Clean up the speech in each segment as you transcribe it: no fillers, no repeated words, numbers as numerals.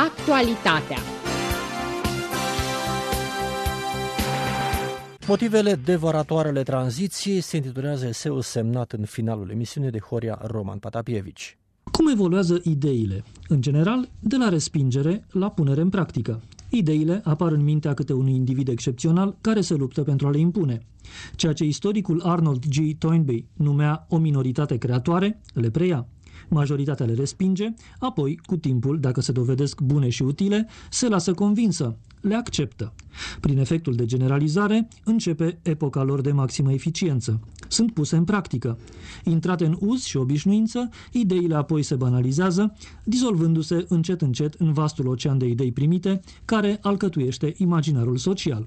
Actualitatea. Motivele devoratoarele tranziției se intitulează eseul semnat în finalul emisiunii de Horia Roman Patapievici. Cum evoluează ideile? În general, de la respingere la punere în practică. Ideile apar în mintea câte unui individ excepțional care se luptă pentru a le impune. Ceea ce istoricul Arnold G. Toynbee numea o minoritate creatoare, le preia. Majoritatea le respinge, apoi, cu timpul, dacă se dovedesc bune și utile, se lasă convinsă, le acceptă. Prin efectul de generalizare, începe epoca lor de maximă eficiență. Sunt puse în practică. Intrate în uz și obișnuință, ideile apoi se banalizează, dizolvându-se încet încet în vastul ocean de idei primite, care alcătuiește imaginarul social.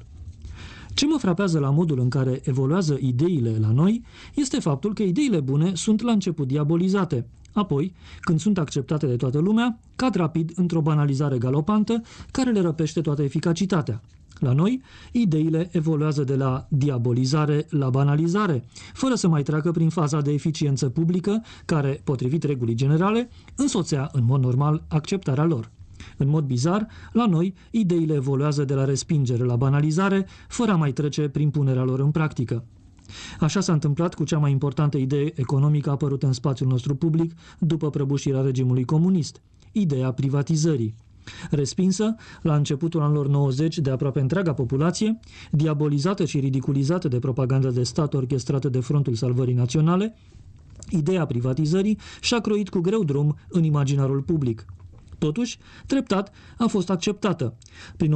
Ce mă frapează la modul în care evoluează ideile la noi este faptul că ideile bune sunt la început diabolizate. Apoi, când sunt acceptate de toată lumea, cad rapid într-o banalizare galopantă care le răpește toată eficacitatea. La noi, ideile evoluează de la diabolizare la banalizare, fără să mai treacă prin faza de eficiență publică, care, potrivit regulii generale, însoțea în mod normal acceptarea lor. În mod bizar, la noi, ideile evoluează de la respingere la banalizare, fără a mai trece prin punerea lor în practică. Așa s-a întâmplat cu cea mai importantă idee economică apărută în spațiul nostru public după prăbușirea regimului comunist, ideea privatizării. Respinsă, la începutul anilor 90 de aproape întreaga populație, diabolizată și ridiculizată de propaganda de stat orchestrată de Frontul Salvării Naționale, ideea privatizării și-a croit cu greu drum în imaginarul public. Totuși, treptat a fost acceptată. Prin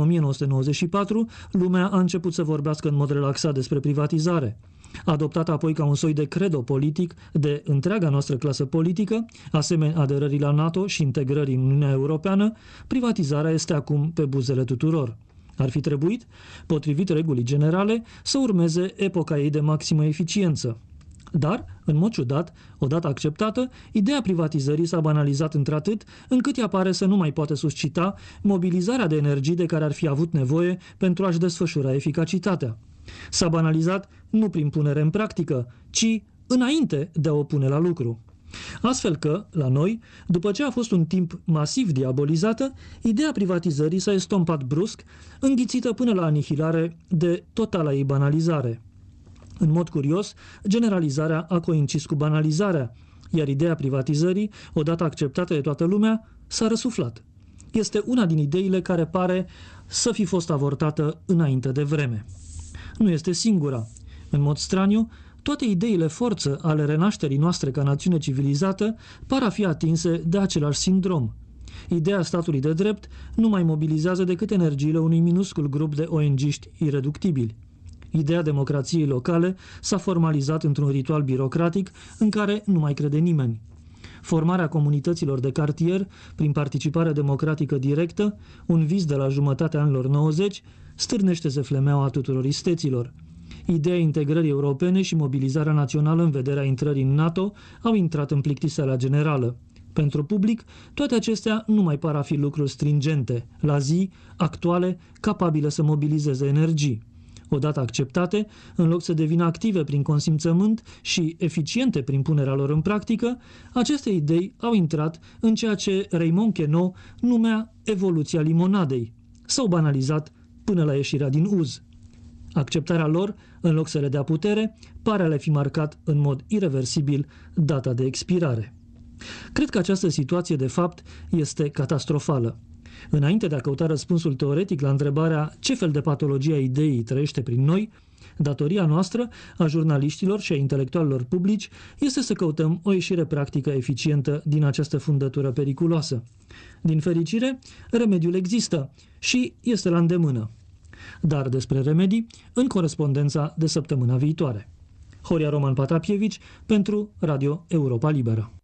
1994, lumea a început să vorbească în mod relaxat despre privatizare. Adoptată apoi ca un soi de credo politic de întreaga noastră clasă politică, asemenea aderării la NATO și integrării în Uniunea Europeană, privatizarea este acum pe buzele tuturor. Ar fi trebuit, potrivit regulii generale, să urmeze epoca ei de maximă eficiență. Dar, în mod ciudat, odată acceptată, ideea privatizării s-a banalizat într-atât încât ea pare să nu mai poate suscita mobilizarea de energii de care ar fi avut nevoie pentru a-și desfășura eficacitatea. S-a banalizat nu prin punere în practică, ci înainte de a o pune la lucru. Astfel că, la noi, după ce a fost un timp masiv diabolizată, ideea privatizării s-a estompat brusc, înghițită până la anihilare de totala ei banalizare. În mod curios, generalizarea a coincis cu banalizarea, iar ideea privatizării, odată acceptată de toată lumea, s-a răsuflat. Este una din ideile care pare să fi fost avortată înainte de vreme. Nu este singura. În mod straniu, toate ideile forță ale renașterii noastre ca națiune civilizată par a fi atinse de același sindrom. Ideea statului de drept nu mai mobilizează decât energiile unui minuscul grup de ONG-ști ireductibili. Ideea democrației locale s-a formalizat într-un ritual birocratic în care nu mai crede nimeni. Formarea comunităților de cartier, prin participare democratică directă, un vis de la jumătatea anilor 90, stârnește zeflemeaua tuturor isteților. Ideea integrării europene și mobilizarea națională în vederea intrării în NATO au intrat în plictiseala generală. Pentru public, toate acestea nu mai par a fi lucruri stringente, la zi, actuale, capabile să mobilizeze energii. Odată acceptate, în loc să devină active prin consimțământ și eficiente prin punerea lor în practică, aceste idei au intrat în ceea ce Raymond Queneau numea evoluția limonadei. S-au banalizat până la ieșirea din uz. Acceptarea lor, în loc să le dea putere, pare a le fi marcat în mod ireversibil data de expirare. Cred că această situație, de fapt, este catastrofală. Înainte de a căuta răspunsul teoretic la întrebarea ce fel de patologie a ideii trăiește prin noi, datoria noastră, a jurnaliștilor și a intelectualilor publici, este să căutăm o ieșire practică eficientă din această fundătură periculoasă. Din fericire, remediul există și este la îndemână. Dar despre remedii, în corespondența de săptămâna viitoare. Horia Roman Patapievici pentru Radio Europa Liberă.